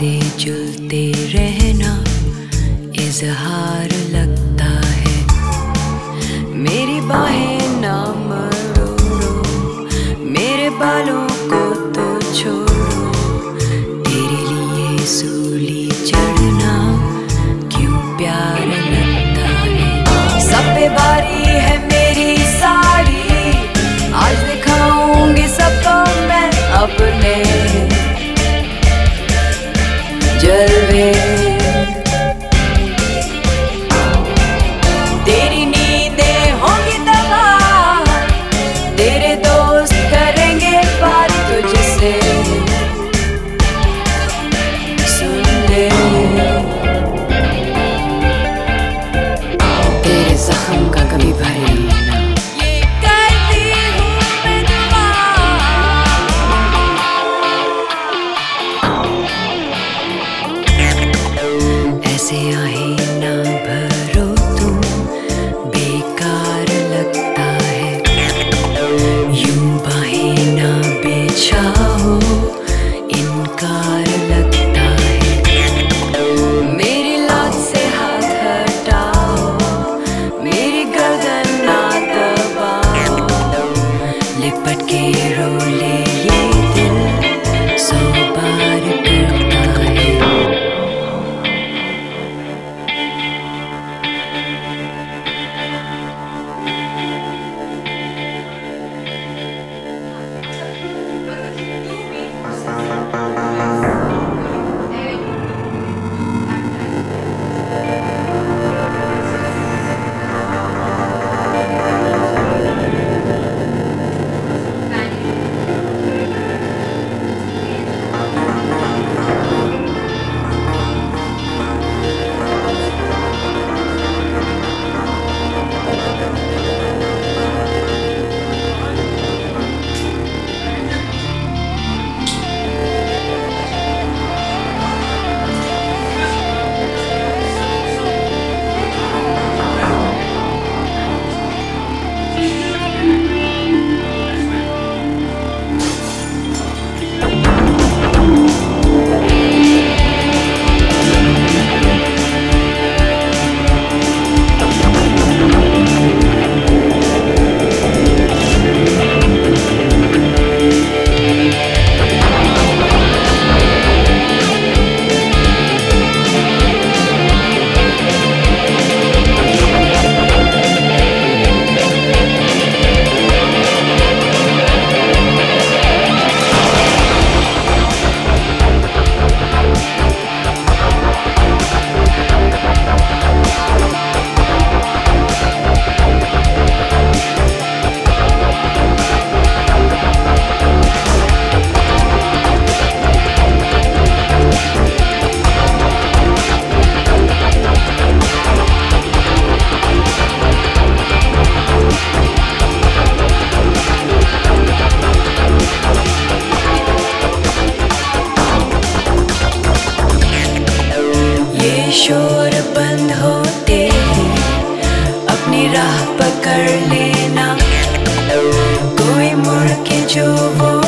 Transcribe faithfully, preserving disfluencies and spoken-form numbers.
मिलते जुलते रहना इजहार लगता है। मेरी बाहें ना मरोड़ो, मेरे बालों को तो छोड़ो। तेरे लिए सूली चढ़ना क्यों प्यार लगता है। सब पे भारी है मेरी साड़ी, आज दिखाऊंगी सबको मैं अपने जलवे। तेरी नींदें होंगी तबाह, तेरे दोस्त करेंगे बात तुझसे। सुन ले तेरे जख्म का कभी भरे ना, ये करती हूँ मैं दुआ। ऐसे आहे ना भरो तुम, बेकार लगता है। यूं बाहें ना बिछाओ, इनकार लगता है। मेरी लाज से हाथ हटाओ, मेरी गर्दन ना दबाओ। लिपट के रो ले ये दिल सौ बार करता है। शोर बंद होते अपनी राह पकड़ लेना, कोई मुड़ के जो वो